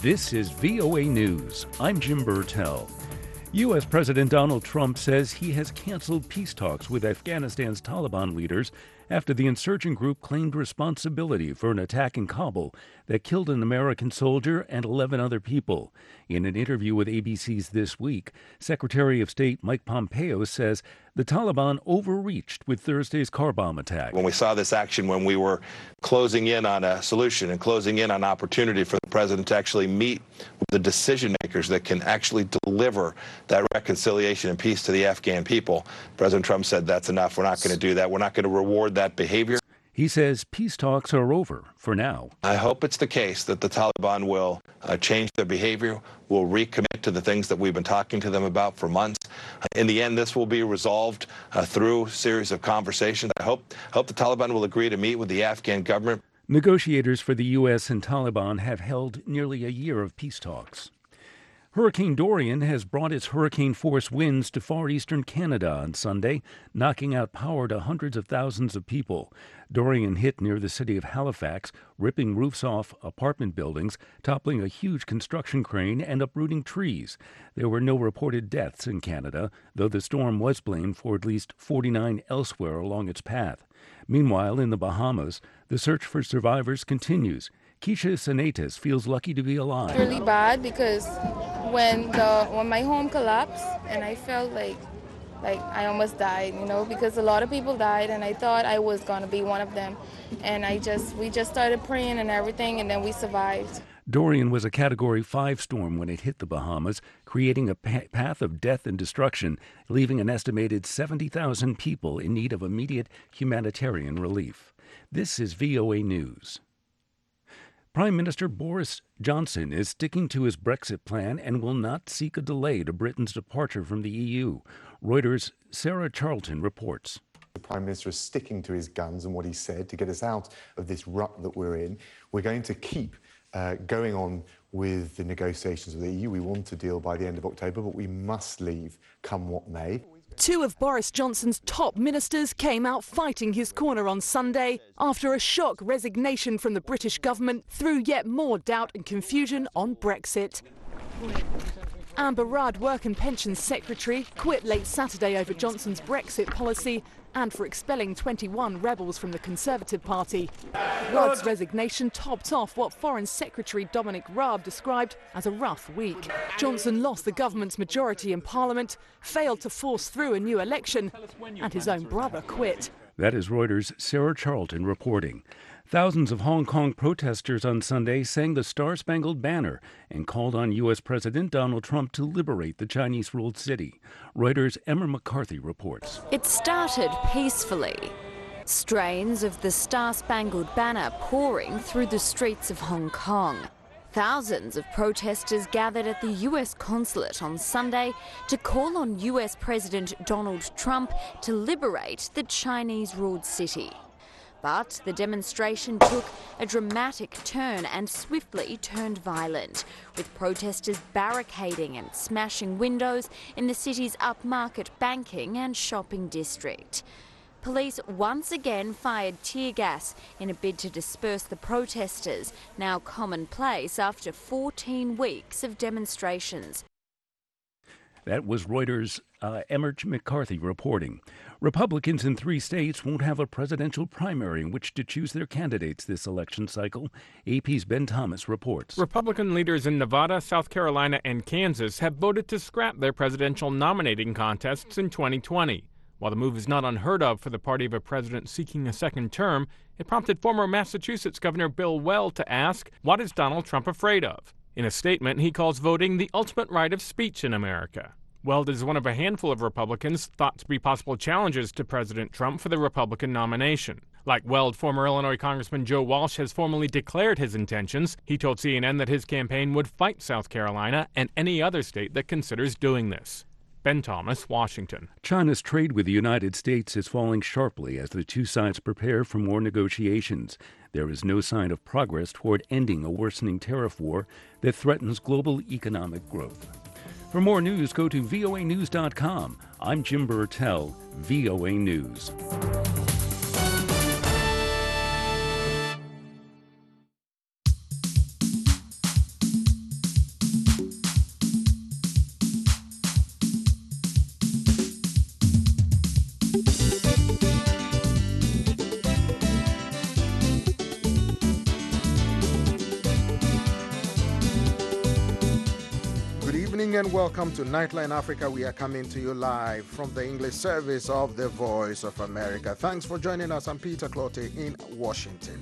This is VOA News. I'm Jim Burtell. U.S. President Donald Trump says he has canceled peace talks with Afghanistan's Taliban leaders after the insurgent group claimed responsibility for an attack in Kabul that killed an American soldier and 11 other people. In an interview with ABC's This Week, Secretary of State Mike Pompeo says the Taliban overreached with Thursday's car bomb attack. When we saw this action, when we were closing in on a solution and closing in on opportunity for the president to actually meet with the decision makers that can actually deliver that reconciliation and peace to the Afghan people, President Trump said that's enough. We're not going to do that. We're not going to reward that behavior. He says peace talks are over for now. I hope it's the case that the Taliban will change their behavior, will recommit to the things that we've been talking to them about for months. In the end, this will be resolved through a series of conversations. I hope the Taliban will agree to meet with the Afghan government. Negotiators for the U.S. and Taliban have held nearly a year of peace talks. Hurricane Dorian has brought its hurricane-force winds to far eastern Canada on Sunday, knocking out power to hundreds of thousands of people. Dorian hit near the city of Halifax, ripping roofs off apartment buildings, toppling a huge construction crane, and uprooting trees. There were no reported deaths in Canada, though the storm was blamed for at least 49 elsewhere along its path. Meanwhile, in the Bahamas, the search for survivors continues. Keisha Sanatas feels lucky to be alive. It's really bad because when my home collapsed and I felt like I almost died, because a lot of people died and I thought I was going to be one of them. And we just started praying and everything, and then we survived. Dorian was a Category 5 storm when it hit the Bahamas, creating a path of death and destruction, leaving an estimated 70,000 people in need of immediate humanitarian relief. This is VOA News. Prime Minister Boris Johnson is sticking to his Brexit plan and will not seek a delay to Britain's departure from the EU. Reuters' Sarah Charlton reports. The Prime Minister is sticking to his guns and what he said to get us out of this rut that we're in. We're going to keep going on with the negotiations with the EU. We want a deal by the end of October, but we must leave come what may. Two of Boris Johnson's top ministers came out fighting his corner on Sunday after a shock resignation from the British government threw yet more doubt and confusion on Brexit. Amber Rudd, Work and Pensions Secretary, quit late Saturday over Johnson's Brexit policy and for expelling 21 rebels from the Conservative Party. Rudd's resignation topped off what Foreign Secretary Dominic Raab described as a rough week. Johnson lost the government's majority in Parliament, failed to force through a new election, and his own brother quit. That is Reuters' Sarah Charlton reporting. Thousands of Hong Kong protesters on Sunday sang the Star-Spangled Banner and called on U.S. President Donald Trump to liberate the Chinese-ruled city. Reuters' Emma McCarthy reports. It started peacefully. Strains of the Star-Spangled Banner pouring through the streets of Hong Kong. Thousands of protesters gathered at the U.S. consulate on Sunday to call on U.S. President Donald Trump to liberate the Chinese-ruled city. But the demonstration took a dramatic turn and swiftly turned violent, with protesters barricading and smashing windows in the city's upmarket banking and shopping district. Police once again fired tear gas in a bid to disperse the protesters, now commonplace after 14 weeks of demonstrations. That was Reuters' Emma McCarthy reporting. Republicans in 3 states won't have a presidential primary in which to choose their candidates this election cycle. AP's Ben Thomas reports. Republican leaders in Nevada, South Carolina, and Kansas have voted to scrap their presidential nominating contests in 2020. While the move is not unheard of for the party of a president seeking a second term, it prompted former Massachusetts Governor Bill Weld to ask, what is Donald Trump afraid of? In a statement, he calls voting the ultimate right of speech in America. Weld is one of a handful of Republicans thought to be possible challenges to President Trump for the Republican nomination. Like Weld, former Illinois Congressman Joe Walsh has formally declared his intentions. He told CNN that his campaign would fight South Carolina and any other state that considers doing this. Ben Thomas, Washington. China's trade with the United States is falling sharply as the two sides prepare for more negotiations. There is no sign of progress toward ending a worsening tariff war that threatens global economic growth. For more news, go to voanews.com. I'm Jim Burtell, VOA News. evening and welcome to Nightline Africa. We are coming to you live from the English service of the Voice of America. Thanks for joining us. I'm Peter Clottey in Washington.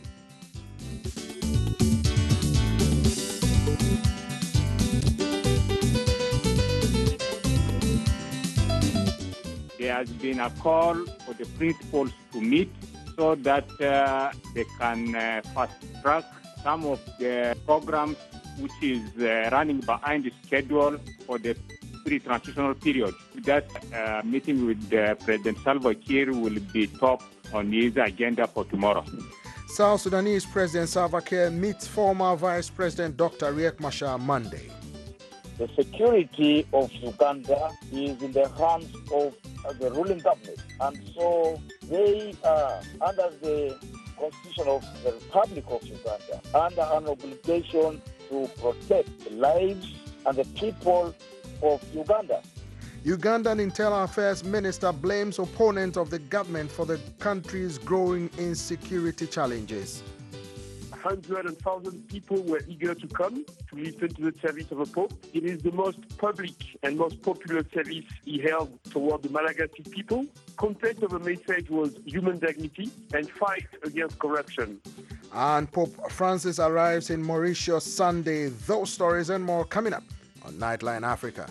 There has been a call for the principals to meet so that they can fast-track some of the programs which is running behind the schedule for the pre-transitional period. That meeting with President Salva Kiir will be top on his agenda for tomorrow. South Sudanese President Salva Kiir meets former Vice President Dr. Riek Machar Monday. The security of Uganda is in the hands of the ruling government, and so they are under the Constitution of the Republic of Uganda under an obligation to protect the lives and the people of Uganda. Ugandan Internal Affairs Minister blames opponents of the government for the country's growing insecurity challenges. 100,000 people were eager to come to listen to the service of the Pope. It is the most public and most popular service he held toward the Malagasy people. Content of the message was human dignity and fight against corruption. And Pope Francis arrives in Mauritius Sunday. Those stories and more coming up on Nightline Africa.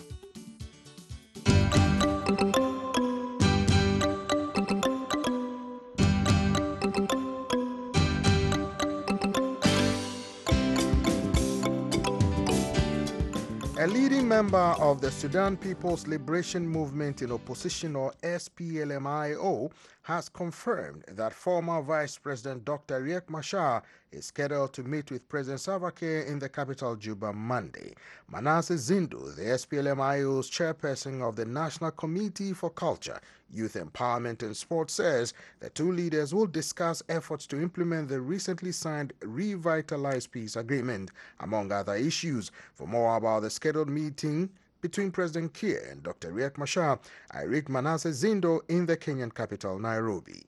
A leading member of the Sudan People's Liberation Movement in Opposition, or SPLM-IO, has confirmed that former Vice President Dr. Riek Machar is scheduled to meet with President Salva Kiir in the capital, Juba, Monday. Manasseh Zindu, the SPLM-IO's chairperson of the National Committee for Culture, Youth Empowerment and Sport, says the two leaders will discuss efforts to implement the recently signed Revitalized Peace Agreement, among other issues. For more about the scheduled meeting between President Kiir and Dr. Riek Machar, I read Manasseh Zindu in the Kenyan capital, Nairobi.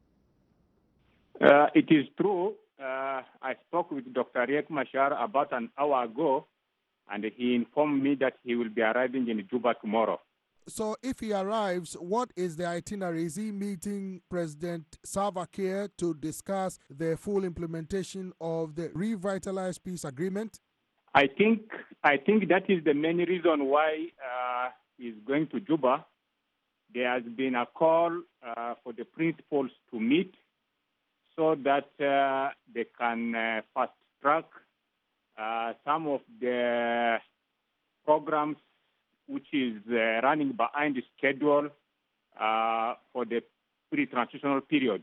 It is true. I spoke with Dr. Riek Machar about an hour ago, and he informed me that he will be arriving in Juba tomorrow. So if he arrives, what is the itinerary? Is he meeting President Salva Kiir to discuss the full implementation of the Revitalized Peace Agreement? I think that is the main reason why he's going to Juba. There has been a call for the principals to meet so that they can fast-track some of the programs which is running behind the schedule for the pre-transitional period.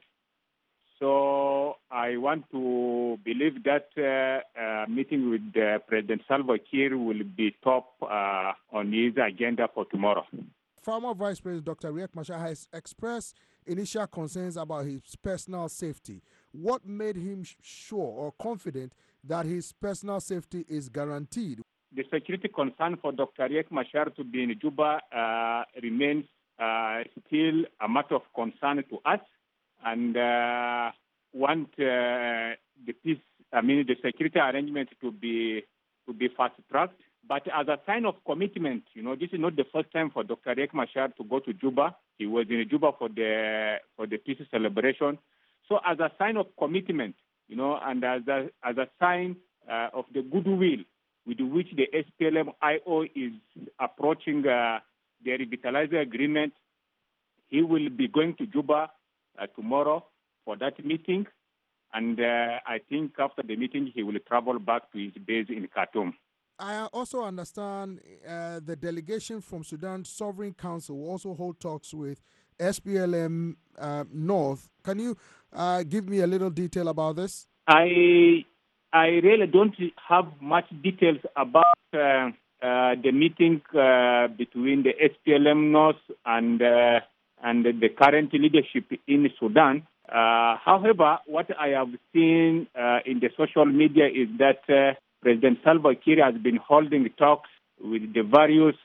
So I want to believe that meeting with President Salva Kiir will be top on his agenda for tomorrow. Former Vice President Dr. Riek Machar has expressed initial concerns about his personal safety. What made him sure or confident that his personal safety is guaranteed? The security concern for Dr. Riek Machar to be in Juba remains still a matter of concern to us, and want the peace, the security arrangement to be fast-tracked. But as a sign of commitment, this is not the first time for Dr. Riek Machar to go to Juba. He was in Juba for the peace celebration. So as a sign of commitment, and as a sign of the goodwill with which the SPLM-IO is approaching the Revitalized Agreement, he will be going to Juba tomorrow for that meeting. And I think after the meeting, he will travel back to his base in Khartoum. I also understand the delegation from Sudan Sovereign Council will also hold talks with SPLM North. Can you give me a little detail about this? I really don't have much details about the meeting between the SPLM North and the current leadership in Sudan. However, what I have seen in the social media is that President Salva Kiir has been holding talks with the various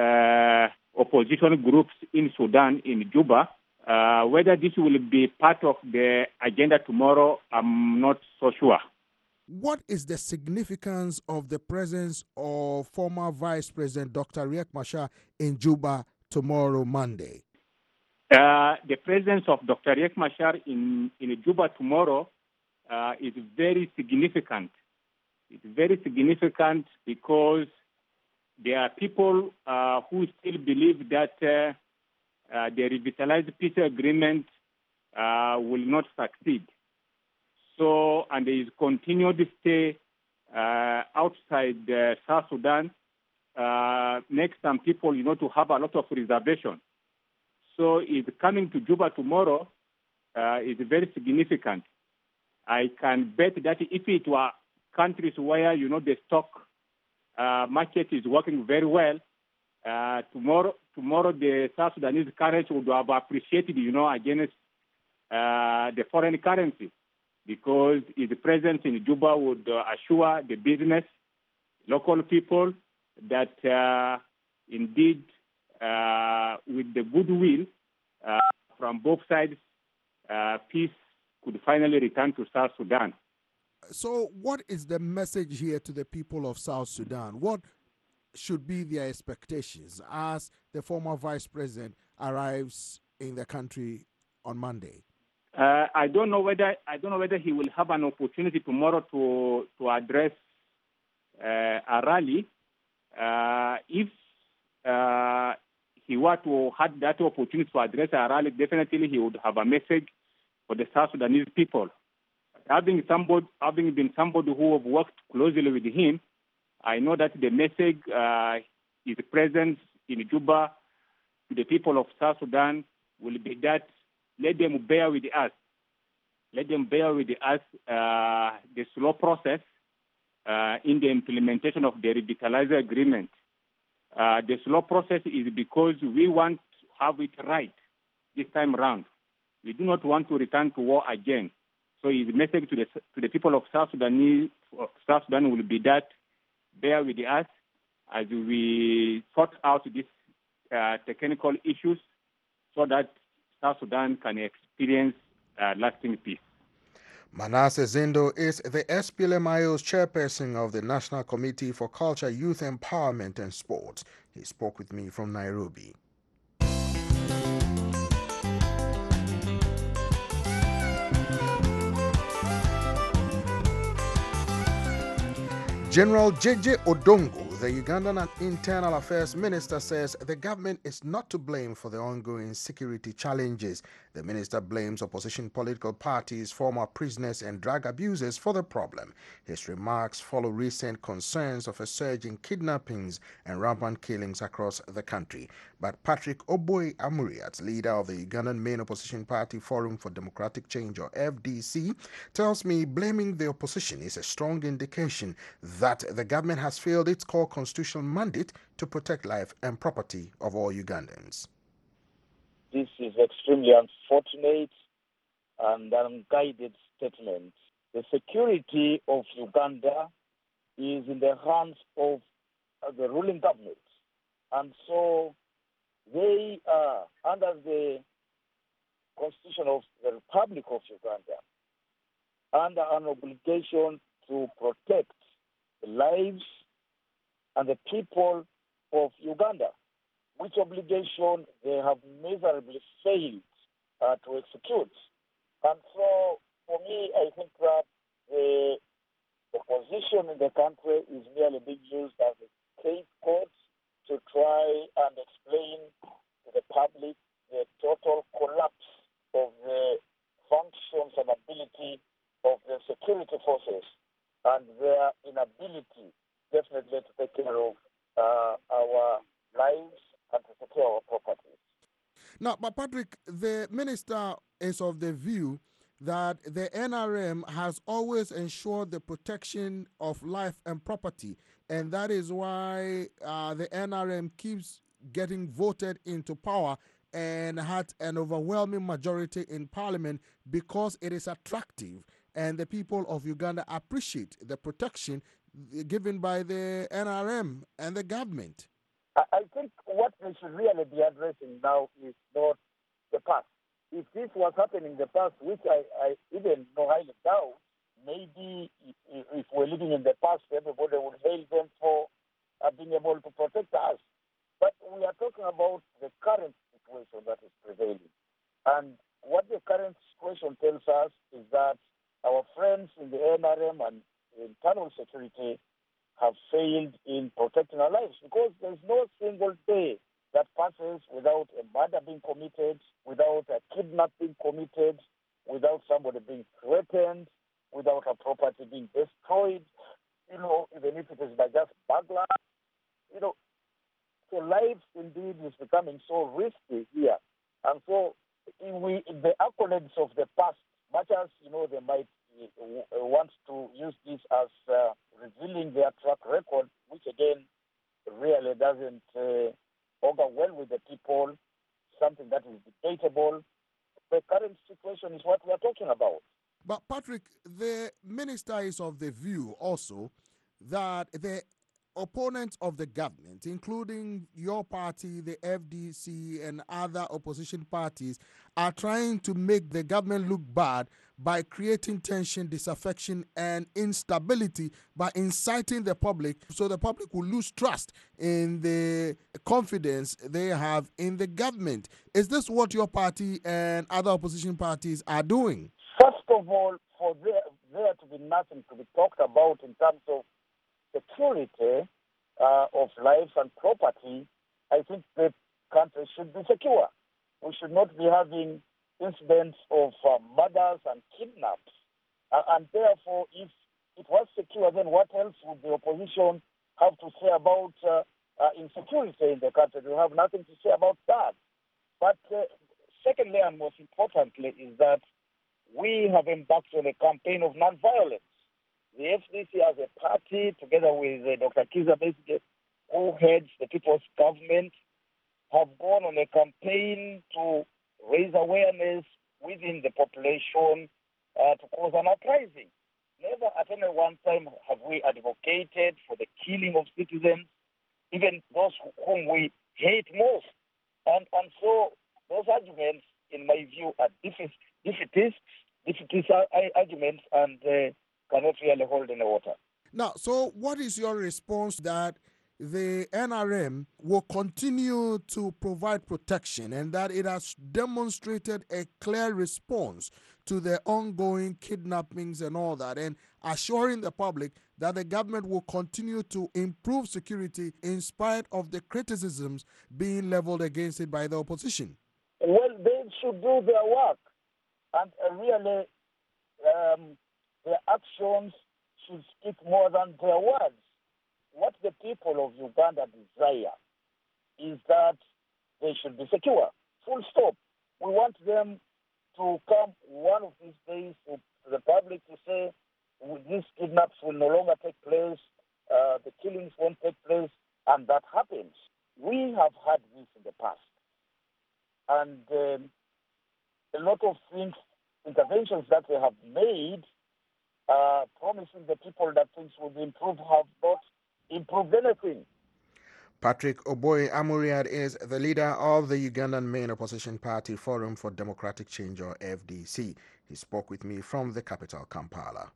opposition groups in Sudan, in Juba. Whether this will be part of the agenda tomorrow, I'm not so sure. What is the significance of the presence of former Vice President Dr. Riek Machar in Juba tomorrow, Monday? The presence of Dr. Riek Machar in Juba tomorrow is very significant. It's very significant because there are people who still believe that the revitalized peace agreement will not succeed. So, and there is continued stay outside South Sudan makes some people, to have a lot of reservation. So, it's coming to Juba tomorrow is very significant. I can bet that if it were countries where, the stock market is working very well, tomorrow the South Sudanese currency would have appreciated, against the foreign currency, because its presence in Juba would assure the business, local people, that indeed, with the goodwill from both sides, peace could finally return to South Sudan. So what is the message here to the people of South Sudan? What should be their expectations as the former vice president arrives in the country on Monday? I don't know whether he will have an opportunity tomorrow to address a rally. If he were to have that opportunity to address a rally, definitely he would have a message for the South Sudanese people. Having been somebody who have worked closely with him, I know that the message his presence in Juba to the people of South Sudan will be that let them bear with us. Let them bear with us the slow process in the implementation of the revitalized agreement. The slow process is because we want to have it right this time around. We do not want to return to war again. So his message to the people of South Sudan will be that bear with us as we sort out these technical issues so that South Sudan can experience lasting peace. Manasseh Zindo is the SPLMIO's chairperson of the National Committee for Culture, Youth Empowerment and Sports. He spoke with me from Nairobi. General J.J. Odongo, the Ugandan Internal Affairs Minister, says the government is not to blame for the ongoing security challenges. The minister blames opposition political parties, former prisoners and drug abusers for the problem. His remarks follow recent concerns of a surge in kidnappings and rampant killings across the country. But Patrick Oboy Amuriat, leader of the Ugandan main opposition party Forum for Democratic Change, or FDC, tells me blaming the opposition is a strong indication that the government has failed its core constitutional mandate to protect life and property of all Ugandans. This is extremely unfortunate and unguided statement. The security of Uganda is in the hands of the ruling government. And so they are under the Constitution of the Republic of Uganda under an obligation to protect the lives and the people of Uganda, which obligation they have miserably failed to execute. And so, for me, I think that the opposition in the country is merely being used as a scapegoat to try and explain to the public the total collapse of the functions and ability of the security forces and their inability, definitely, to take care of our lives and to secure our properties. Now, but Patrick, the minister is of the view that the NRM has always ensured the protection of life and property, and that is why the NRM keeps getting voted into power and had an overwhelming majority in parliament because it is attractive and the people of Uganda appreciate the protection given by the NRM and the government. I think what we should really be addressing now is not the past. If this was happening in the past, which I even know highly doubt, maybe if we're living in the past, everybody would hail them for being able to protect us. But we are talking about the current situation that is prevailing. And what the current situation tells us is that our friends in the NRM and internal security have failed in protecting our lives, because there's no single day that passes without a murder being committed, without a kidnapping committed, without somebody being threatened, without a property being destroyed, even if it is by just burglars. So life indeed is becoming so risky here. And so the accolades of the past, much as, they might want to use this as revealing their track record, which again really doesn't augur well with the people, something that is debatable. The current situation is what we are talking about. But Patrick, the minister is of the view also that the opponents of the government, including your party, the FDC, and other opposition parties, are trying to make the government look bad by creating tension, disaffection, and instability by inciting the public, so the public will lose trust in the confidence they have in the government. Is this what your party and other opposition parties are doing? First of all, for there to be nothing to be talked about in terms of security of life and property, I think the country should be secure. We should not be having incidents of murders and kidnaps. And therefore, if it was secure, then what else would the opposition have to say about insecurity in the country? They have nothing to say about that. But secondly, and most importantly, is that we have embarked on a campaign of non-violence. The FDC as a party, together with Dr. Kizza Besigye, who heads the People's Government, have gone on a campaign to raise awareness within the population to cause an uprising. Never at any one time have we advocated for the killing of citizens, even those whom we hate most. And so those arguments, in my view, are defeatist arguments and cannot really hold in the water. Now, so what is your response that the NRM will continue to provide protection and that it has demonstrated a clear response to the ongoing kidnappings and all that, and assuring the public that the government will continue to improve security in spite of the criticisms being leveled against it by the opposition? Well, they should do their work, and really their actions should speak more than their words. What the people of Uganda desire is that they should be secure. Full stop. We want them to come one of these days to the public to say these kidnaps will no longer take place, the killings won't take place, and that happens. We have had this in the past. And a lot of things, interventions that they have made, promising the people that things will be improved, have not improved anything. Patrick Oboye Amuriat is the leader of the Ugandan main opposition party, Forum for Democratic Change, or FDC. He spoke with me from the capital, Kampala.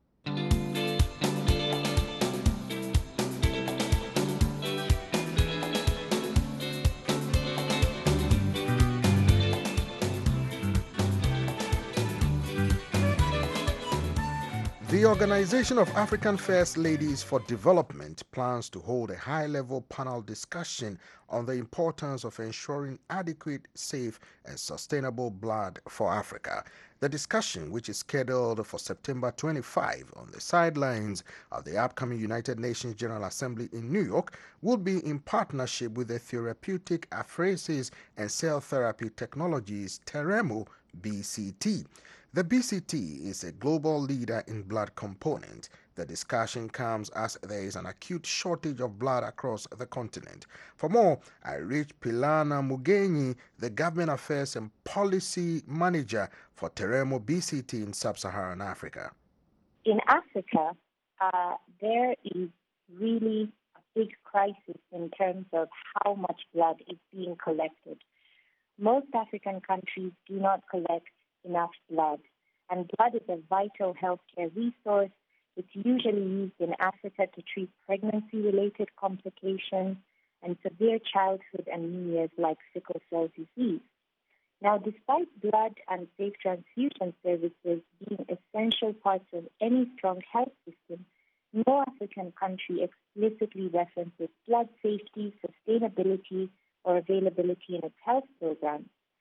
The Organization of African First Ladies for Development plans to hold a high-level panel discussion on the importance of ensuring adequate, safe, and sustainable blood for Africa. The discussion, which is scheduled for September 25 on the sidelines of the upcoming United Nations General Assembly in New York, will be in partnership with the Therapeutic Apheresis and Cell Therapy Technologies Teremo BCT. The BCT is a global leader in blood component. The discussion comes as there is an acute shortage of blood across the continent. For more, I reached Pilana Mugenyi, the Government Affairs and Policy Manager for Teremo BCT in Sub-Saharan Africa. In Africa, there is really a big crisis in terms of how much blood is being collected. Most African countries do not collect enough blood. and blood is a vital healthcare resource. It's usually used in Africa to treat pregnancy-related complications and severe childhood anemias like sickle cell disease. Now, despite blood and safe transfusion services being essential parts of any strong health system, no African country explicitly references blood safety, sustainability, or availability in its health program.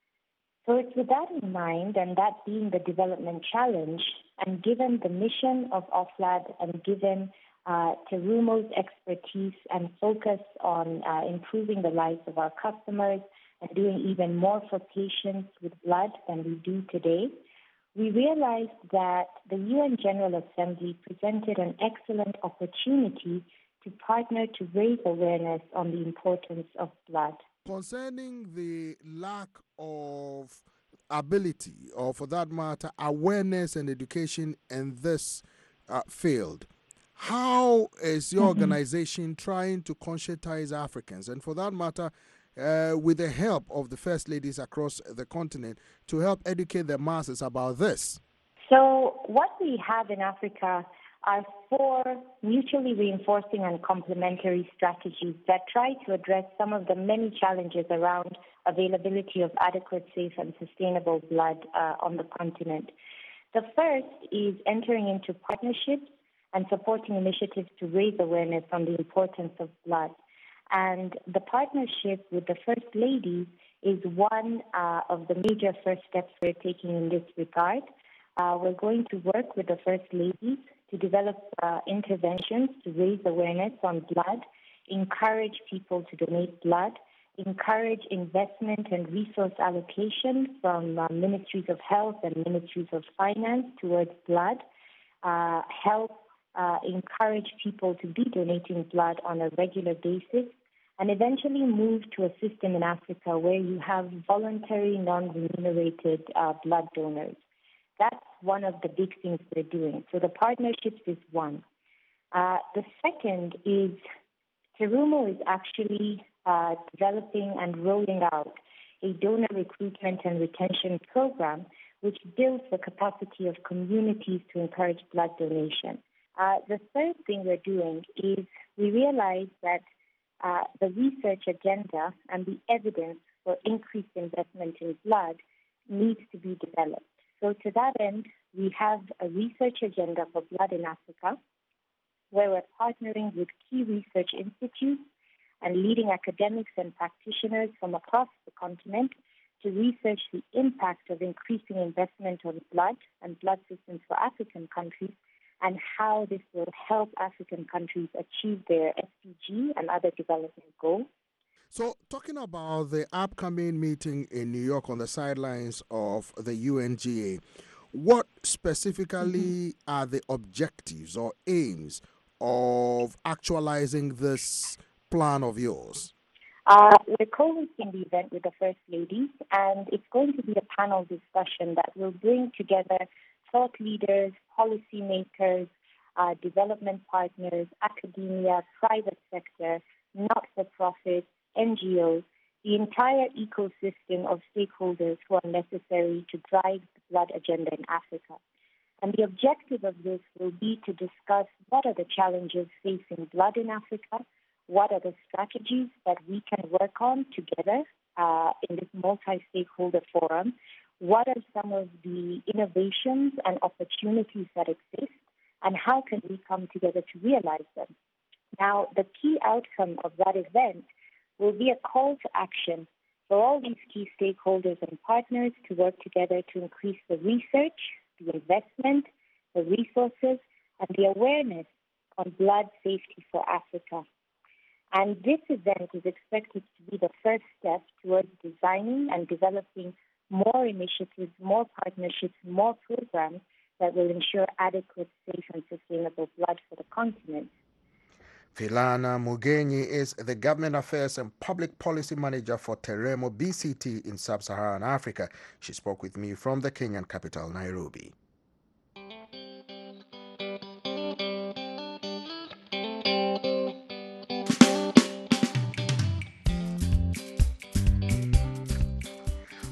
So it's with that in mind, and that being the development challenge, and given the mission of OFLAD and given Terumo's expertise and focus on improving the lives of our customers and doing even more for patients with blood than we do today, we realized that the UN General Assembly presented an excellent opportunity to partner to raise awareness on the importance of blood. Concerning the lack of ability, or for that matter, awareness and education in this field, how is your organization trying to conscientize Africans, and for that matter, with the help of the First Ladies across the continent, to help educate the masses about this? So what we have in Africa are 4 mutually reinforcing and complementary strategies that try to address some of the many challenges around availability of adequate, safe, and sustainable blood on the continent. The first is entering into partnerships and supporting initiatives to raise awareness on the importance of blood. And the partnership with the First Lady is one of the major first steps we're taking in this regard. We're going to work with the First Ladies to develop interventions to raise awareness on blood, encourage people to donate blood, encourage investment and resource allocation from ministries of health and ministries of finance towards blood, help encourage people to be donating blood on a regular basis, and eventually move to a system in Africa where you have voluntary, non-remunerated blood donors. That's one of the big things we're doing. So the partnerships is one. The second is Terumo is actually developing and rolling out a donor recruitment and retention program which builds the capacity of communities to encourage blood donation. The third thing we're doing is we realize that the research agenda and the evidence for increased investment in blood needs to be developed. So to that end, we have a research agenda for blood in Africa, where we're partnering with key research institutes and leading academics and practitioners from across the continent to research the impact of increasing investment on blood and blood systems for African countries, and how this will help African countries achieve their SDG and other development goals. So, talking about the upcoming meeting in New York on the sidelines of the UNGA, what specifically are the objectives or aims of actualizing this plan of yours? We're co-hosting the event with the First Ladies, and it's going to be a panel discussion that will bring together thought leaders, policymakers, development partners, academia, private sector, not-for-profit, NGOs, the entire ecosystem of stakeholders who are necessary to drive the blood agenda in Africa. And the objective of this will be to discuss what are the challenges facing blood in Africa, what are the strategies that we can work on together in this multi-stakeholder forum, what are some of the innovations and opportunities that exist, and how can we come together to realize them. Now, the key outcome of that event will be a call to action for all these key stakeholders and partners to work together to increase the research, the investment, the resources, and the awareness on blood safety for Africa. And this event is expected to be the first step towards designing and developing more initiatives, more partnerships, more programs that will ensure adequate, safe, and sustainable blood for the continent. Philana Mugenyi is the Government Affairs and Public Policy Manager for Terumo BCT in Sub-Saharan Africa. She spoke with me from the Kenyan capital, Nairobi.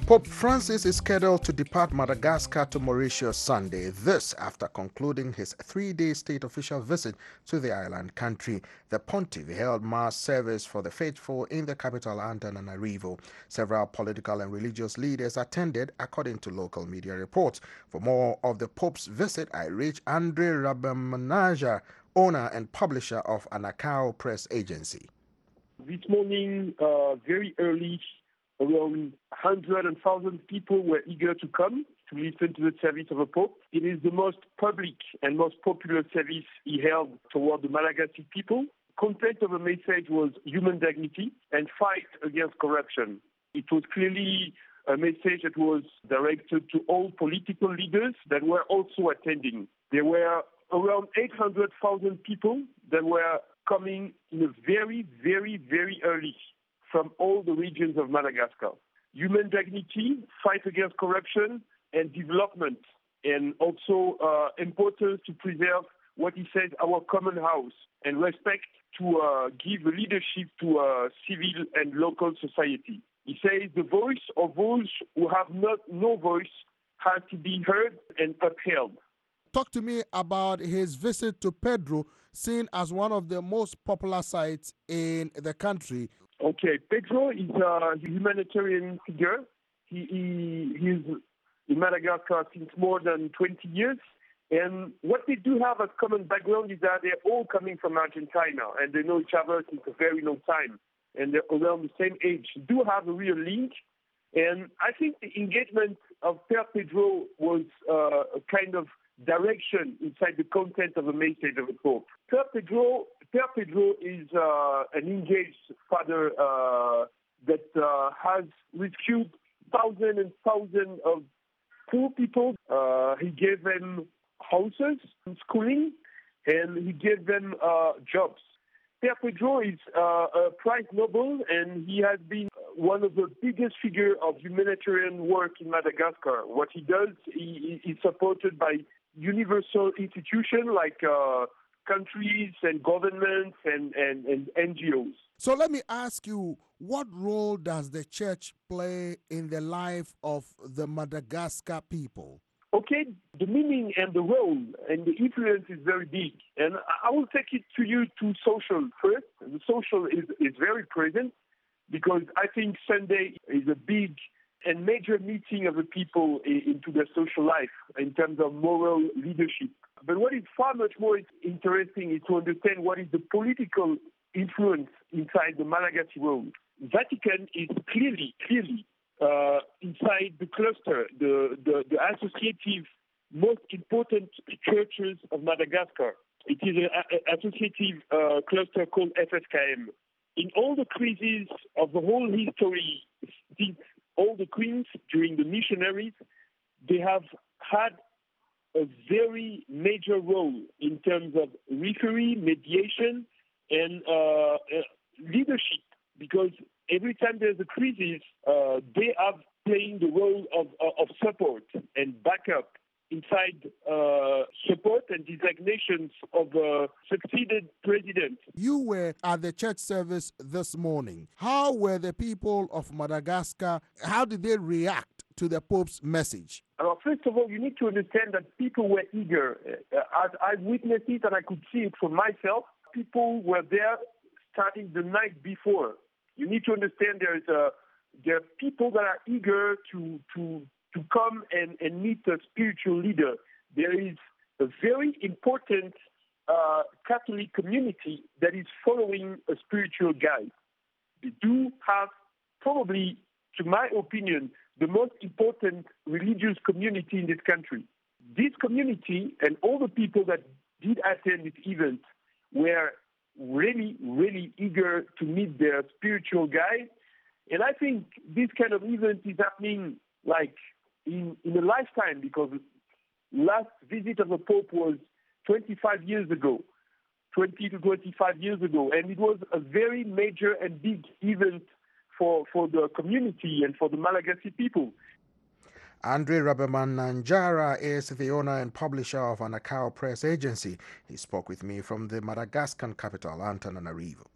Pope Francis is scheduled to depart Madagascar to Mauritius Sunday, this after concluding his 3-day state official visit to the island country. The pontiff held mass service for the faithful in the capital Antananarivo. Several political and religious leaders attended, according to local media reports. For more of the Pope's visit, I reached Andre Rabemanaja, owner and publisher of Anakao Press Agency. This morning, very early, around 100,000 people were eager to come to listen to the service of the Pope. It is the most public and most popular service he held toward the Malagasy people. Content of the message was human dignity and fight against corruption. It was clearly a message that was directed to all political leaders that were also attending. There were around 800,000 people that were coming in a very, very, very early from all the regions of Madagascar. Human dignity, fight against corruption, and development, and also importance to preserve what he says, our common house, and respect to give leadership to civil and local society. He says the voice of those who have no voice has to be heard and upheld. Talk to me about his visit to Pedro, seen as one of the most popular sites in the country. Okay, Pedro is a humanitarian figure. He's in Madagascar since more than 20 years. And what they do have as common background is that they're all coming from Argentina, and they know each other since a very long time. And they're around the same age. They do have a real link. And I think the engagement of Père Pedro was a kind of direction inside the content of the message of the Pope. Père Pedro is an engaged father that has rescued thousands and thousands of poor people. He gave them houses, schooling, and he gave them jobs. Père Pedro is a Prize Nobel, and he has been one of the biggest figures of humanitarian work in Madagascar. What he does, he is supported by universal institutions like countries and governments and NGOs. So let me ask you, what role does the church play in the life of the Madagascar people? Okay, the meaning and the role and the influence is very big. And I will take it to you to social first. The social is very present because I think Sunday is a big and major meeting of the people into their social life in terms of moral leadership. But what is far much more interesting is to understand what is the political influence inside the Malagasy world. Vatican is clearly inside the cluster, the associative most important churches of Madagascar. It is an associative cluster called FSKM. In all the crises of the whole history, since all the queens during the missionaries, they have had a very major role in terms of referee, mediation, and leadership, because every time there's a crisis, they are playing the role of support and backup inside support and designations of succeeded presidents. You were at the church service this morning. How were the people of Madagascar, how did they react to the Pope's message? First of all, you need to understand that people were eager. I witnessed it and I could see it for myself. People were there starting the night before. You need to understand there are people that are eager to come and meet a spiritual leader. There is a very important Catholic community that is following a spiritual guide. They do have probably, to my opinion, the most important religious community in this country. This community and all the people that did attend this event were really, really eager to meet their spiritual guide. And I think this kind of event is happening like in a lifetime, because last visit of the Pope was 25 years ago, 20 to 25 years ago. And it was a very major and big event for the community and for the Malagasy people. Andre Rabemanaja is the owner and publisher of Anakao Press Agency. He spoke with me from the Madagascan capital, Antananarivo.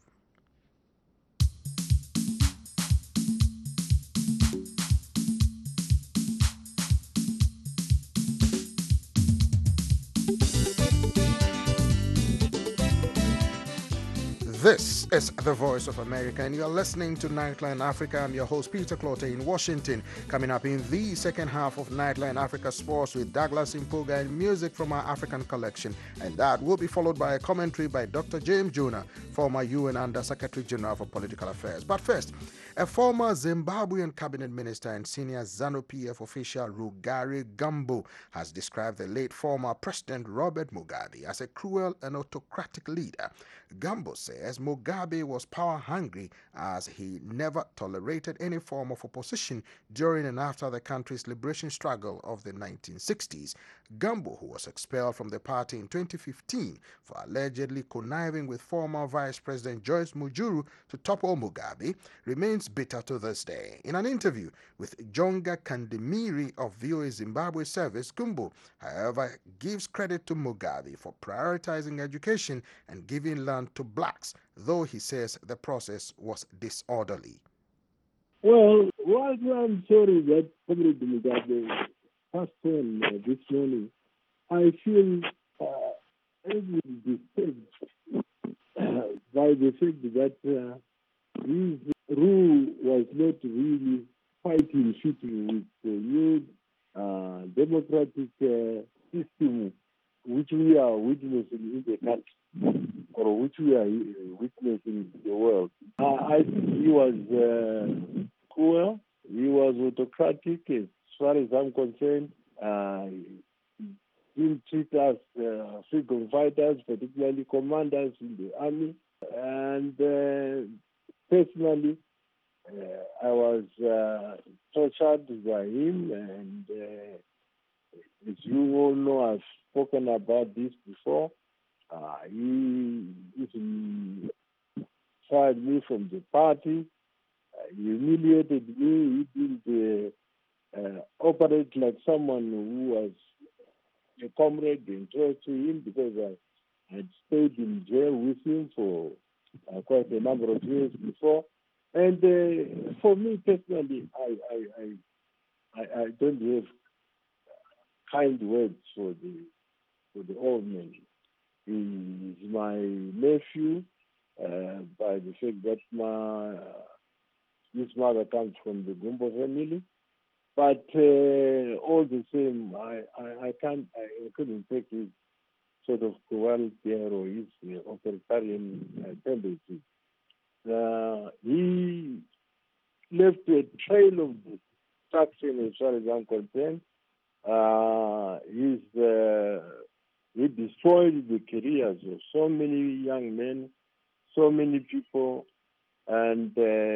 This is the Voice of America, and you're listening to Nightline Africa. I'm your host, Peter Clotter, in Washington. Coming up in the second half of Nightline Africa Sports with Douglas Impuga and music from our African collection. And that will be followed by a commentary by Dr. James Jonah, former UN Under Secretary General for Political Affairs. But first, a former Zimbabwean cabinet minister and senior ZANU-PF official, Rugare Gambo, has described the late former President Robert Mugabe as a cruel and autocratic leader. Gambo says Mugabe was power-hungry as he never tolerated any form of opposition during and after the country's liberation struggle of the 1960s. Gambo, who was expelled from the party in 2015 for allegedly conniving with former Vice President Joyce Mujuru to topple Mugabe, remains bitter to this day. In an interview with Jonga Kandemiri of VOA Zimbabwe Service, Gambo, however, gives credit to Mugabe for prioritizing education and giving land to blacks, though he says the process was disorderly. Well, I'm sorry that Comrade Mugabe passed on this morning. I feel disturbed by the fact that his rule was not really fighting fitting with the new democratic system which we are witnessing in the country, or which we are witnessing in the world. I think he was cruel, he was autocratic as far as I'm concerned. He didn't treat us freedom fighters, particularly commanders in the army. And personally, I was tortured by him, and as you all know, I've spoken about this before. He fired me from the party. He humiliated me. He didn't operate like someone who was a comrade and close to him, because I had stayed in jail with him for quite a number of years before. And for me personally, I don't have kind words for the old man. He is my nephew by the fact that his mother comes from the Gumbo family. But all the same, I couldn't take his sort of cruelty or his authoritarian tendencies. He left a trail of destruction as far as I'm concerned. He destroyed the careers of so many young men, so many people, and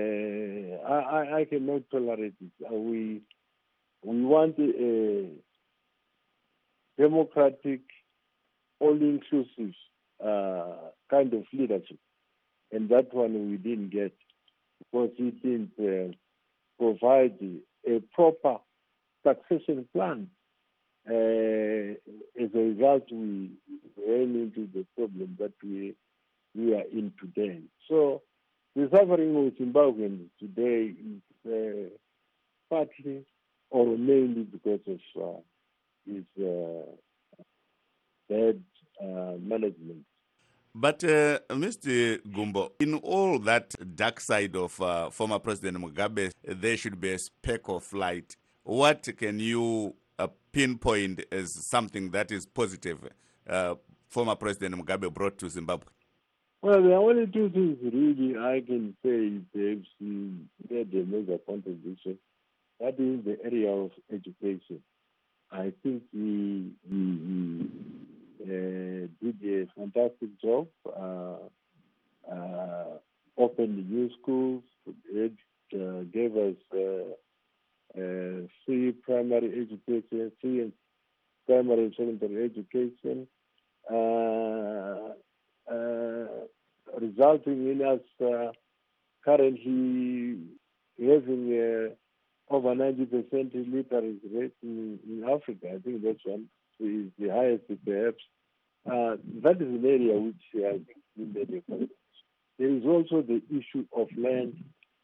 I cannot tolerate it. We want a democratic, all-inclusive kind of leadership, and that one we didn't get because he didn't provide a proper succession plan. As a result, we ran into the problem that we are in today. So the suffering of Zimbabweans today is partly or mainly because of his bad management. But Mr. Gumbo, in all that dark side of former President Mugabe, there should be a speck of light. What can you pinpoint as something that is positive former President Mugabe brought to Zimbabwe? Well, there are only two things really I can say perhaps he made a major contribution. That is the area of education. I think he did a fantastic job, opened new schools, gave us free primary education, free primary and secondary education, resulting in us currently having over 90% literacy rate in Africa. I think that's one is the highest perhaps. That is an area which I think we made a contribution. There is also the issue of land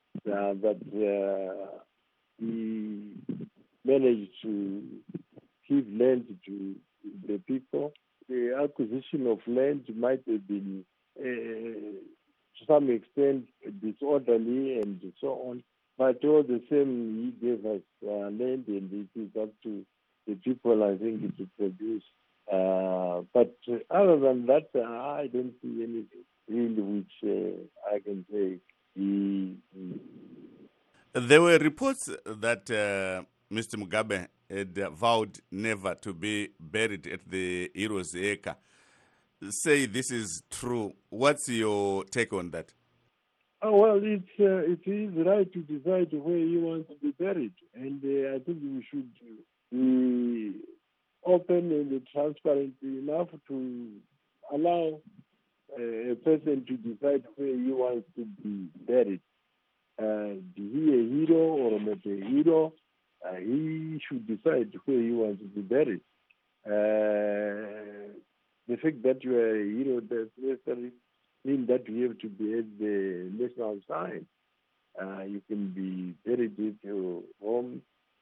that he managed to give land to the people. The acquisition of land might have been some extent disorderly and so on. But all the same, he gave us land, and it is up to the people, I think, to produce. But other than that, I don't see anything really which I can say. There were reports that Mr. Mugabe had vowed never to be buried at the Heroes Acre. Say this is true. What's your take on that? Oh, well, it is right to decide where you want to be buried. And I think we should be open and transparent enough to allow a person to decide where he wants to be buried. Is he a hero or not a hero? He should decide where he wants to be buried. The fact that you are a hero does necessarily mean that you have to be at the national sign. You can be buried at your home.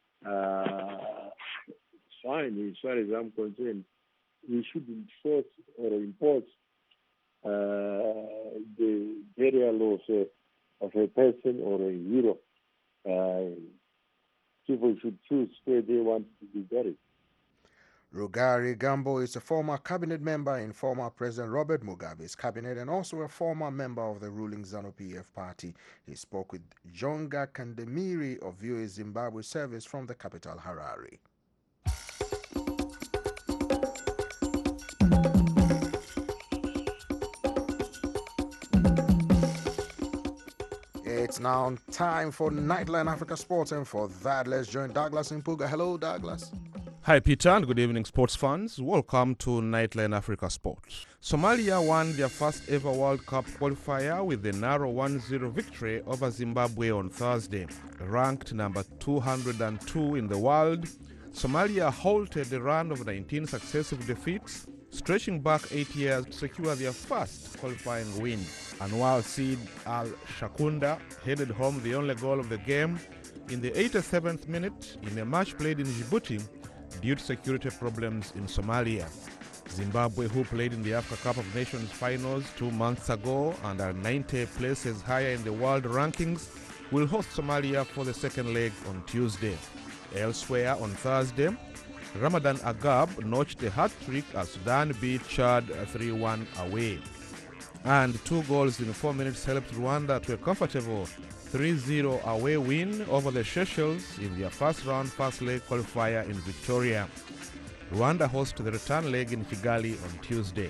Fine, as far as I'm concerned. We shouldn't force or impose the burial of a person or a hero. People should choose where they want to be buried. Rugari Gambo is a former cabinet member in former President Robert Mugabe's cabinet and also a former member of the ruling ZANU-PF party. He spoke with Jonga Kandemiri of VOA Zimbabwe service from the capital, Harare. It's now time for Nightline Africa Sports, and for that, let's join Douglas Mpuga. Hello, Douglas. Hi, Peter, and good evening, sports fans. Welcome to Nightline Africa Sports. Somalia won their first ever World Cup qualifier with a narrow 1-0 victory over Zimbabwe on Thursday. Ranked number 202 in the world, Somalia halted a run of 19 successive defeats, stretching back 8 years to secure their first qualifying win. Anwar Seed Al Shakunda headed home the only goal of the game in the 87th minute in a match played in Djibouti due to security problems in Somalia. Zimbabwe, who played in the Africa Cup of Nations finals 2 months ago and are 90 places higher in the world rankings, will host Somalia for the second leg on Tuesday. Elsewhere on Thursday, Ramadan Agab notched a hat-trick as Sudan beat Chad 3-1 away. And 2 goals in 4 minutes helped Rwanda to a comfortable 3-0 away win over the Seychelles in their first-round first-leg qualifier in Victoria. Rwanda hosts the return leg in Kigali on Tuesday.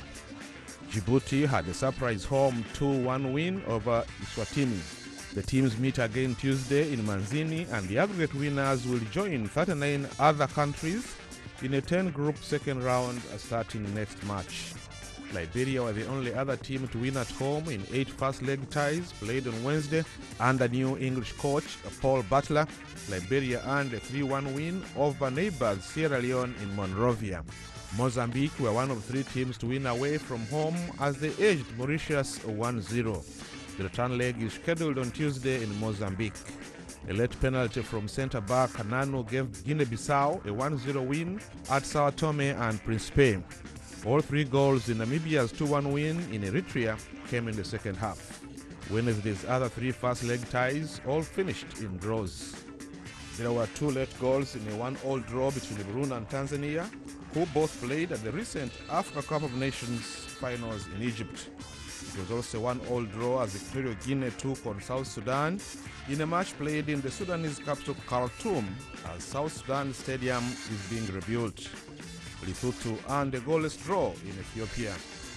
Djibouti had a surprise home 2-1 win over Eswatini. The teams meet again Tuesday in Manzini, and the aggregate winners will join 39 other countries in a 10-group second round starting next March. Liberia were the only other team to win at home in 8 first-leg ties played on Wednesday under new English coach Paul Butler. Liberia earned a 3-1 win over neighbors Sierra Leone in Monrovia. Mozambique were one of 3 teams to win away from home as they edged Mauritius 1-0. The return leg is scheduled on Tuesday in Mozambique. A late penalty from centre-back Nanu gave Guinea-Bissau a 1-0 win at Sao Tome and Principe. All 3 goals in Namibia's 2-1 win in Eritrea came in the second half. Wednesday's other 3 first-leg ties all finished in draws. There were 2 late goals in a 1-all draw between Burundi and Tanzania, who both played at the recent Africa Cup of Nations finals in Egypt. It was also a 1-all draw as Equatorial Guinea took on South Sudan in a match played in the Sudanese capital Khartoum as South Sudan Stadium is being rebuilt. Lesotho earned a goalless draw in Ethiopia.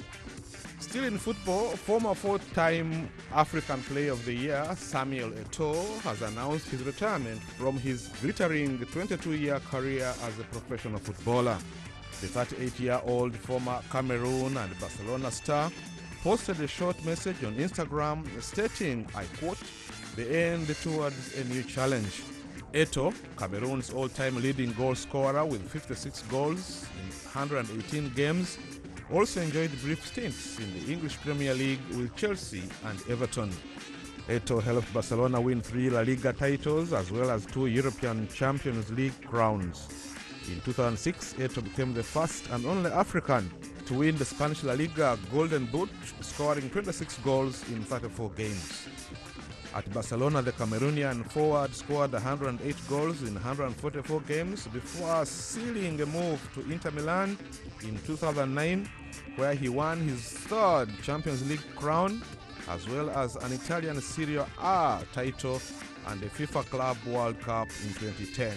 Still in football, former 4-time African Player of the Year Samuel Eto'o has announced his retirement from his glittering 22-year career as a professional footballer. The 38-year-old former Cameroon and Barcelona star posted a short message on Instagram stating, I quote, "the end towards a new challenge." Eto'o, Cameroon's all-time leading goal scorer with 56 goals in 118 games, also enjoyed brief stints in the English Premier League with Chelsea and Everton. Eto'o helped Barcelona win 3 La Liga titles as well as 2 European Champions League crowns. In 2006, Eto'o became the first and only African to win the Spanish La Liga Golden Boot, scoring 26 goals in 34 games. At Barcelona, the Cameroonian forward scored 108 goals in 144 games before sealing a move to Inter Milan in 2009, where he won his third Champions League crown, as well as an Italian Serie A title and the FIFA Club World Cup in 2010.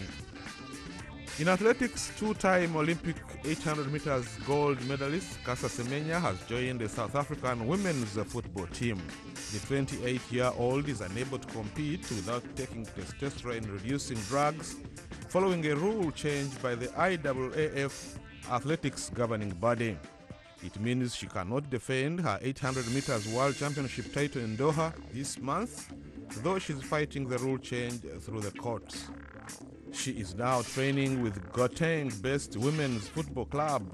In athletics, two-time Olympic 800 meters gold medalist Caster Semenya has joined the South African women's football team. The 28-year-old is unable to compete without taking testosterone-reducing drugs following a rule change by the IAAF athletics governing body. It means she cannot defend her 800 meters world championship title in Doha this month, though she's fighting the rule change through the courts. She is now training with Gauteng-based women's football club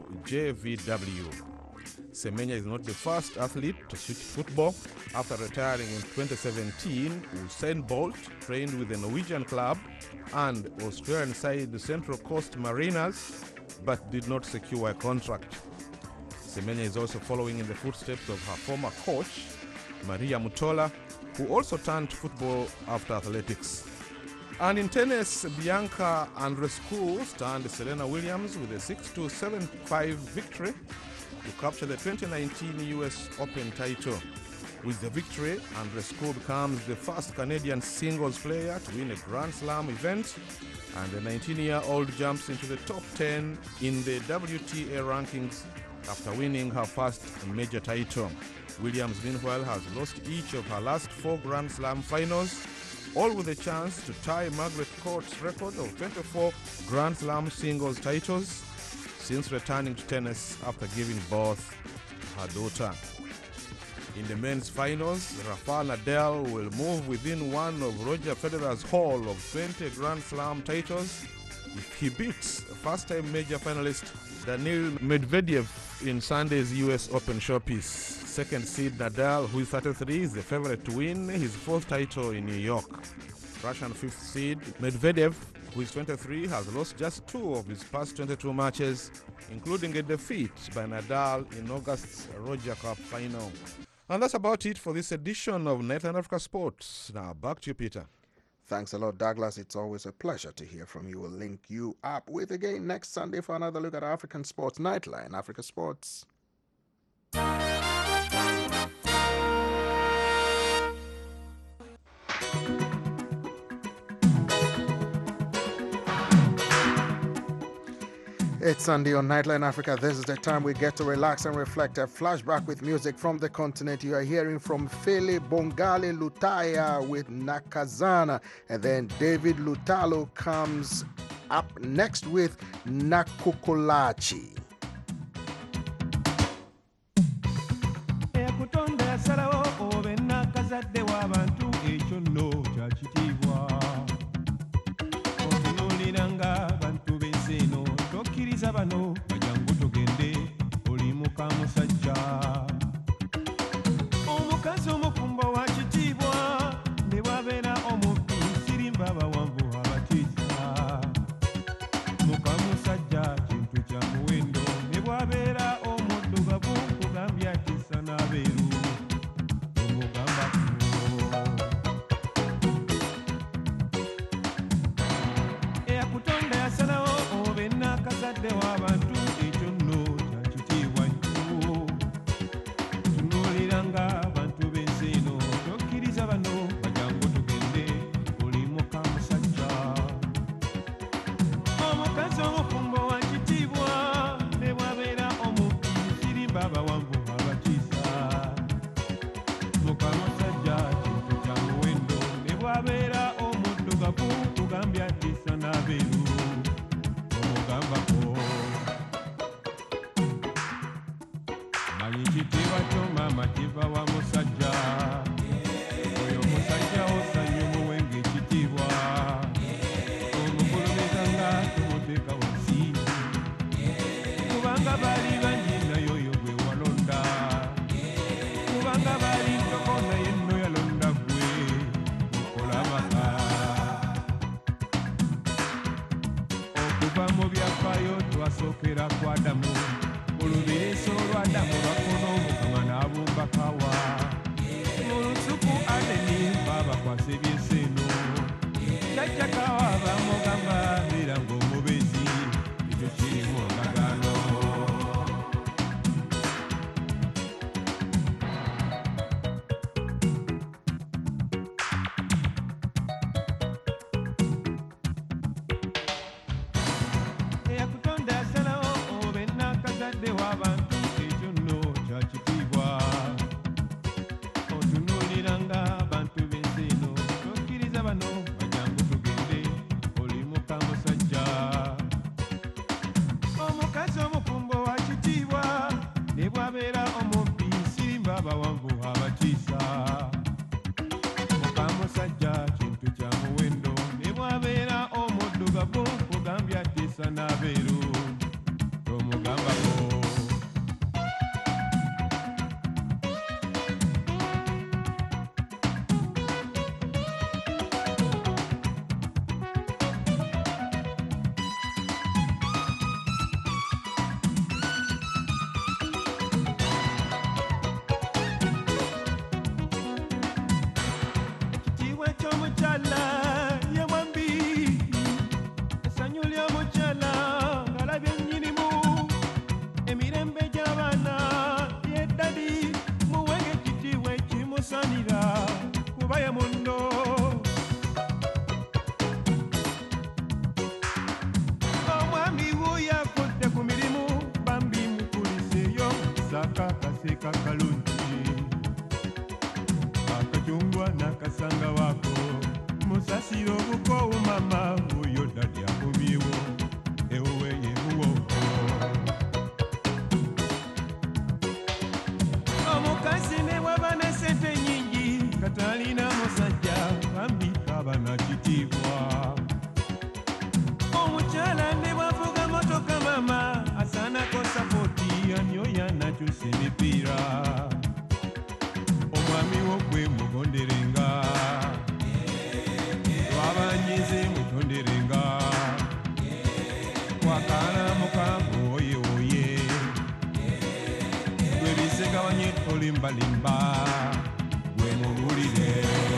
JVW. Semenya is not the first athlete to switch football. After retiring in 2017, Usain Bolt trained with the Norwegian club and Australian side Central Coast Mariners, but did not secure a contract. Semenya is also following in the footsteps of her former coach, Maria Mutola, who also turned to football after athletics. And in tennis, Bianca Andreescu stunned Serena Williams with a 6-2, 7-5 victory to capture the 2019 US Open title. With the victory, Andreescu becomes the first Canadian singles player to win a Grand Slam event, and the 19-year-old jumps into the top 10 in the WTA rankings after winning her first major title. Williams, meanwhile, has lost each of her last 4 Grand Slam finals, all with a chance to tie Margaret Court's record of 24 Grand Slam singles titles since returning to tennis after giving birth to her daughter. In the men's finals, Rafael Nadal will move within one of Roger Federer's haul of 20 Grand Slam titles if he beats first-time major finalist Daniil Medvedev in Sunday's US Open showpiece. Second seed Nadal, who is 33, is the favorite to win his 4th title in New York. Russian 5th seed Medvedev, who is 23, has lost just 2 of his past 22 matches, including a defeat by Nadal in August's Roger Cup final. And that's about it for this edition of Nightline Africa Sports. Now back to you, Peter. Thanks a lot, Douglas. It's always a pleasure to hear from you. We'll link you up with again next Sunday for another look at African sports. Nightline Africa Sports. It's Sunday on Nightline Africa. This is the time we get to relax and reflect. A flashback with music from the continent. You are hearing from Fele Bongali Lutaya with Nakazana. And then David Lutalo comes up next with Nakukulachi. Bano bajangu tugende oli muka musajja omukazi omufumbo wa kitiibwa ne bwabeera omubbi sirimba abawanvu abatiisa muka musajja kintu kya muwendo lwadamu lwakono mukama n'abumbakawa mu lusuku aleni babakwasa ebyenseno jajjakawa bamugamba beera ng'omubezi ekyo kirimu ndagaano eyakutonda yasalawo obe nakazadde w'abantu ekyo nno kyakitiibwa otunuuliranga abantu b'ensi eno tokkiriza bano bajangu tugende oli muka musajja omukazi omufumbo wa kitiibwa ne bwabeera omubbi sirimba abawanvu abakiisa muka musajja kintu kya muwendo ne bwabeera omuddugavu kugambye atiisa n'abeeru tomugambako ekitiibwa ky'omukyala ye mwambi essanyu ly'omukyala ng'alabye nnyinimu emirembe gy'abaana yeddadi muwege ekitiibwa ekimusanira kuba ye munno omwami wuuyo afudde ku mirimu bambi mukuliseeyo saakakaseeka kalungi akacungwa n'akasanga waako musasiro obukoowu mama oyo ddadi akumyewo ewowe yemuwoko omukazi ne bwaba ne sente nnyingi katalina musajja bambi kaba na kitiibwa omukyala ne bwavuga motoka mama asaanako sapooti anyoya nakyusa emipiira omwami wo gwe mugonderenga lwabanyize mutonderenga kwakaana mukambu oye oye gwe bisegabanye tolimbalimba gwe mubulire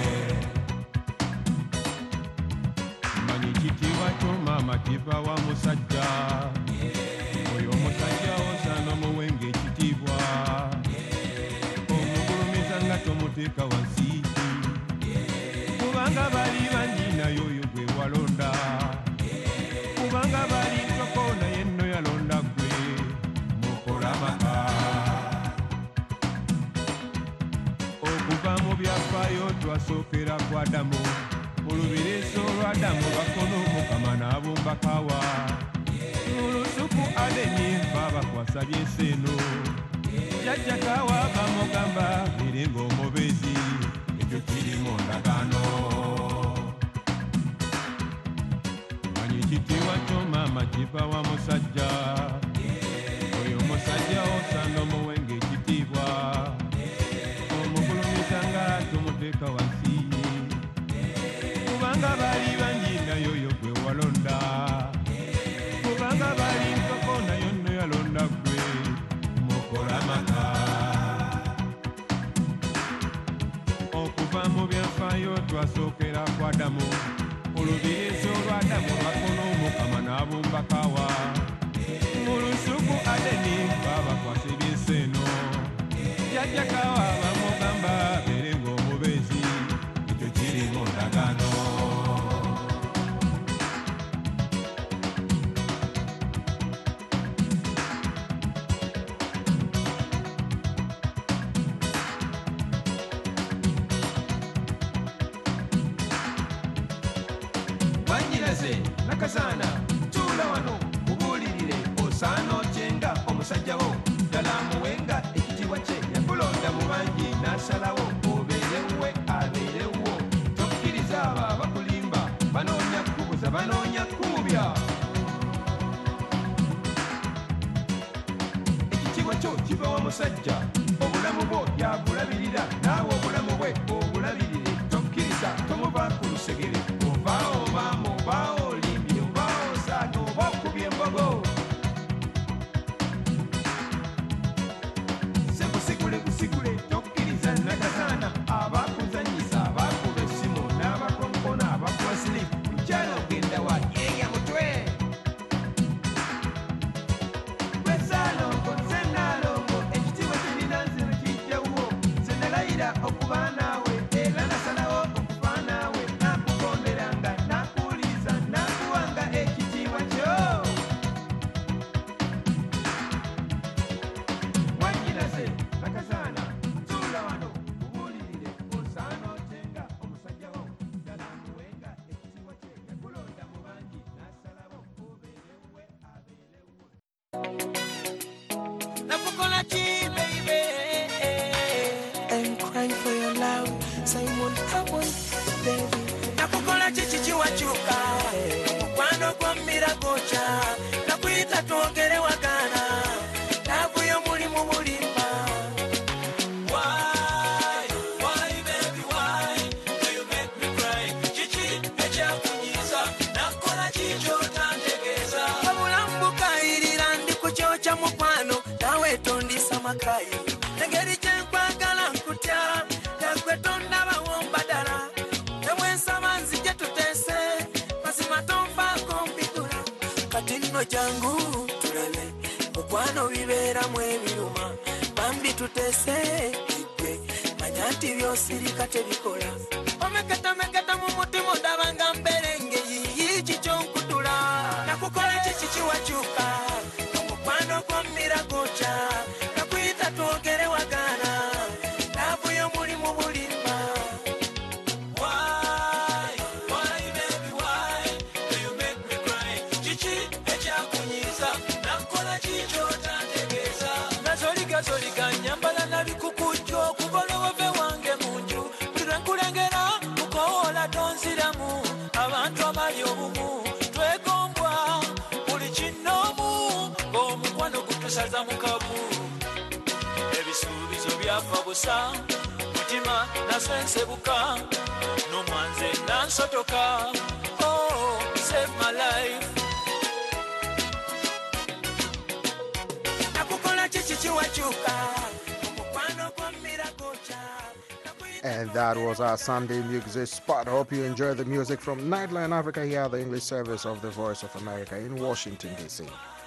manyi kitiibwa kyo maama kiva wa musajja oyo omusajja osaana omuwenga ekitiibwa omugulumiza nga tomuteeka wansi kubanga bali banyinayo oyo gwe walonda kubanga bali ntoko naye nno yalonda gwe mukola maka okuva mu byafaayo twasookera ku Adamu mu lubireeso lwa Adamu bakono mukama n'abumbakawa mu lusuku Adeni babakwasa byenseno jajjakawa bamugamba biri ng'omubezi ekyo kiri mu ndagaano manyi kitiibwa kyo maama kiva wa musajja oyo omusajja osaana omuwenga ekitiibwa omugulumiza nga tomuteeka wansi kubanga bali banyinayo oyo gwe walonda kubanga bali ntoko nayo nno yalonda gwe mukola maka okuva mu byafaayo twasookera ku Adamu olubireeso lwa Adamu lwakono mukama n'abumbakawa mu lusuku Adeni babakwasa ebyenseno jajjakawa bamugamba beere ng'omubezi ekyo kiri mu ndagaano wanyiraze nakasaana tuula wano mubuulirire osaana okyenga omusajja wo ddala muwenga ekitiibwa kye yakulonda mu bangi n'asalawo obeerewe abeerewo tokkiriza abo abakulimba banoonya kukubuza banoonya kukubya ekitiibwa kyo kiva wa musajja obulamu bwo yabulabirira naawe obulamu bwe obulabirire tokkiriza tomuva ku lusegere ovaawo maamu ovaawo olimbi ovaawo saaga oba okubya embogo I'm crying for your love, Simon Carbon, baby. Nakukola chichichi wachuka, mukwano kwa miragocha, nakuita tuogere wagana, tabu yo mulimu mulimba. Why, baby, why do you make me cry? Chichi, echa kunyiza, nakola chicho tantegeza. Wabulambuka irira ndi kuchocha mukwano, nawe tondisa makai. Negeri chenkwagala nkutya, yakwe tonda bawombadala. Emwensa manzije tutese, mazima tonfa kompigula. Kati nno jangu tulale, mukwano bibera mwebiruma. Bambi tutese, ikwe, manya nti byosirika tebikola. Omeketa mu mutima odabanga mberenge yiyi chicho nkutula. Nakukola chichichi wachuka, omukwano kwa miragocha. Nakuita tuogere wagana, tabu yo mulimu mulimba. Why, baby, why do you make me cry? Chichi, echa kunyiza, nakola chicho tantegeza. Nazoliga nyambala na bikukujo, kubolo weve wange munju. Turenkulengera, mukowola tonziramu, abantu abali obumu. Twegombwa, buli kinomu, ng'omukwano gutusaza mukabu. Ebisuubizo byafa busa, mutima nasensebuka, n'omwanze nansotoka. Oh, save my life. Nakukola chichichi wachuka, omukwano kwa miragocha. And that was our Sunday music spot. I hope you enjoy the music from Nightline Africa here at the English service of the Voice of America in Washington, D.C.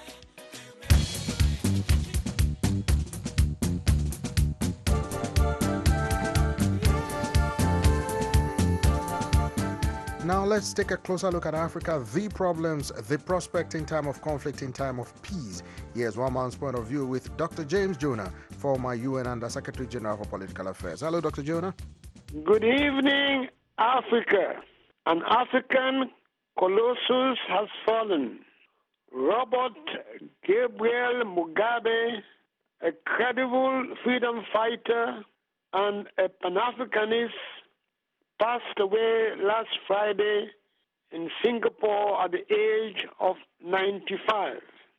Now let's take a closer look at Africa, the problems, the prospect in time of conflict, in time of peace. Here's one man's point of view with Dr. James Jonah, former UN Under Secretary General for Political Affairs. Hello, Dr. Jonah. Good evening, Africa. An African colossus has fallen. Robert Gabriel Mugabe, a credible freedom fighter and a Pan-Africanist, passed away last Friday in Singapore at the age of 95.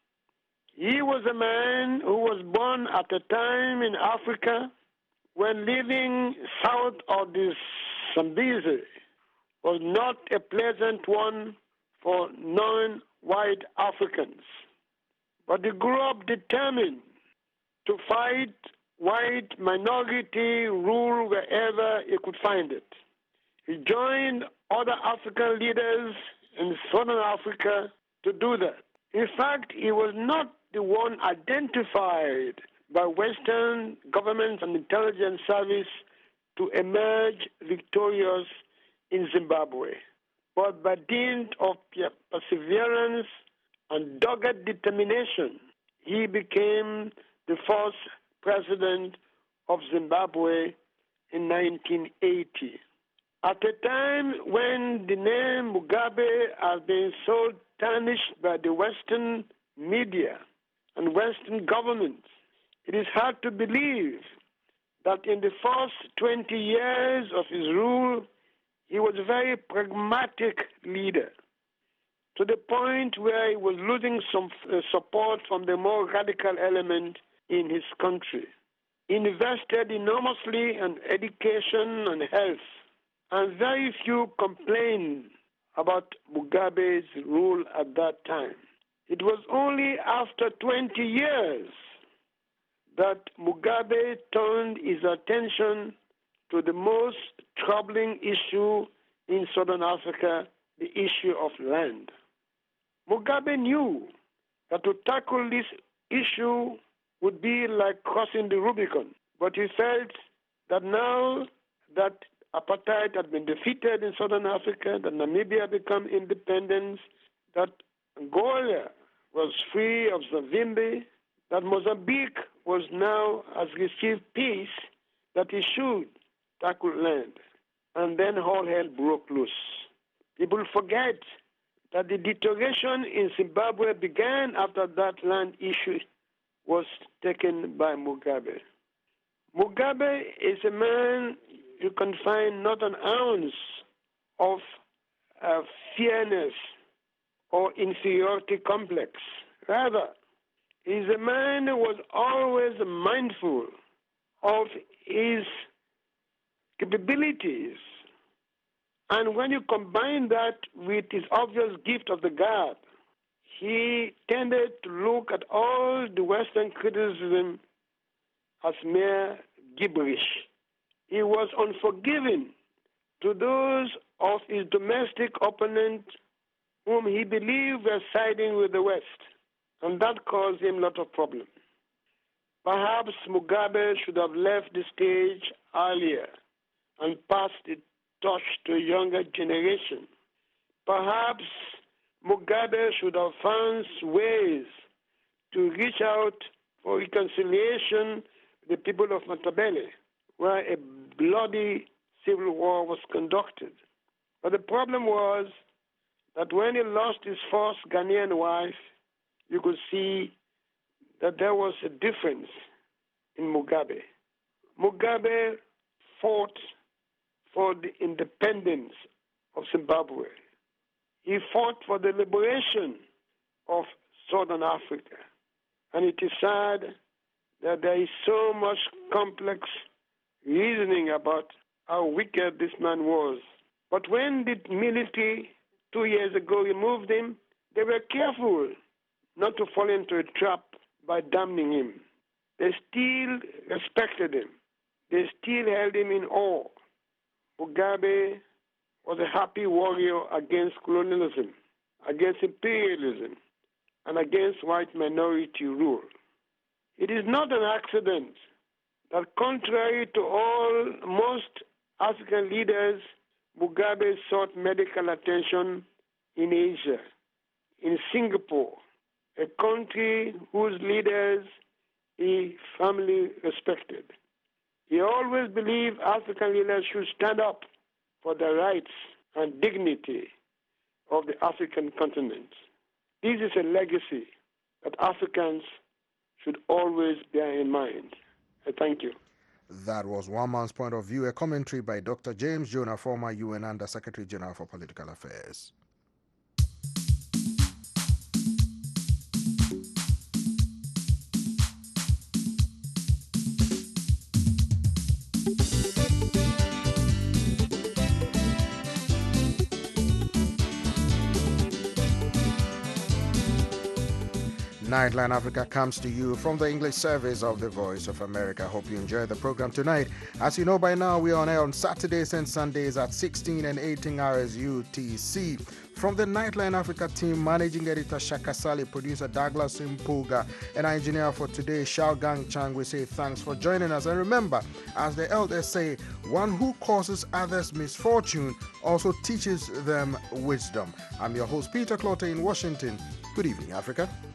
He was a man who was born at a time in Africa when living south of the Zambezi was not a pleasant one for non-white Africans. But he grew up determined to fight white minority rule wherever he could find it. He joined other African leaders in Southern Africa to do that. In fact, he was not the one identified by Western governments and intelligence service to emerge victorious in Zimbabwe. But by dint of perseverance and dogged determination, he became the first president of Zimbabwe in 1980. At a time when the name Mugabe has been so tarnished by the Western media and Western governments, it is hard to believe that in the first 20 years of his rule, he was a very pragmatic leader, to the point where he was losing some support from the more radical element in his country. He invested enormously in education and health, and very few complained about Mugabe's rule at that time. It was only after 20 years that Mugabe turned his attention to the most troubling issue in Southern Africa, the issue of land. Mugabe knew that to tackle this issue would be like crossing the Rubicon, but he felt that now that apartheid had been defeated in Southern Africa, that Namibia had become independent, that Angola was free of Zavimbi, that Mozambique was now has received peace, that he should tackle land. And then all hell broke loose. People forget that the deterioration in Zimbabwe began after that land issue was taken by Mugabe. Mugabe is a man you can find not an ounce of fairness or inferiority complex. Rather, he's a man who was always mindful of his capabilities. And when you combine that with his obvious gift of the gab, he tended to look at all the Western criticism as mere gibberish. He was unforgiving to those of his domestic opponents whom he believed were siding with the West, and that caused him a lot of problems. Perhaps Mugabe should have left the stage earlier and passed the torch to a younger generation. Perhaps Mugabe should have found ways to reach out for reconciliation with the people of Matabele, where a bloody civil war was conducted. But the problem was that when he lost his first Ghanaian wife, you could see that there was a difference in Mugabe. Mugabe fought for the independence of Zimbabwe. He fought for the liberation of Southern Africa. And it is sad that there is so much complex reasoning about how wicked this man was. But when the military 2 years ago removed him, they were careful not to fall into a trap by damning him. They still respected him. They still held him in awe. Mugabe was a happy warrior against colonialism, against imperialism, and against white minority rule. It is not an accident that contrary to most African leaders, Mugabe sought medical attention in Asia, in Singapore, a country whose leaders he firmly respected. He always believed African leaders should stand up for the rights and dignity of the African continent. This is a legacy that Africans should always bear in mind. I thank you. That was one man's point of view, a commentary by Dr. James Jonah, former UN Under Secretary General for Political Affairs. Nightline Africa comes to you from the English service of the Voice of America. Hope you enjoyed the program tonight. As you know by now, we are on air on Saturdays and Sundays at 16 and 18 hours UTC. From the Nightline Africa team, managing editor Shaka Sali, producer Douglas Impuga, and engineer for today, Xiaogang Chang, we say thanks for joining us. And remember, as the elders say, one who causes others misfortune also teaches them wisdom. I'm your host, Peter Clotter in Washington. Good evening, Africa.